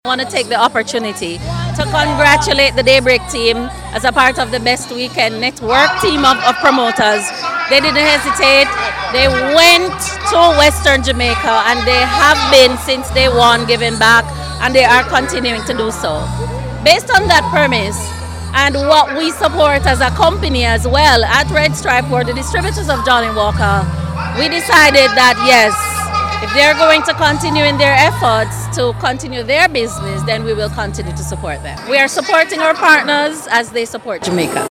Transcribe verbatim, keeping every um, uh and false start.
I want to take the opportunity to congratulate the Daybreak team as a part of the Best Weekend Network team of, of promoters. They didn't hesitate. They went to Western Jamaica and they have been since day one giving back, and they are continuing to do so. Based on that premise and what we support as a company as well at Red Stripe, or the distributors of Johnny Walker, we decided that yes, if they're going to continue in their efforts to continue their business, then we will continue to support them. We are supporting our partners as they support Jamaica.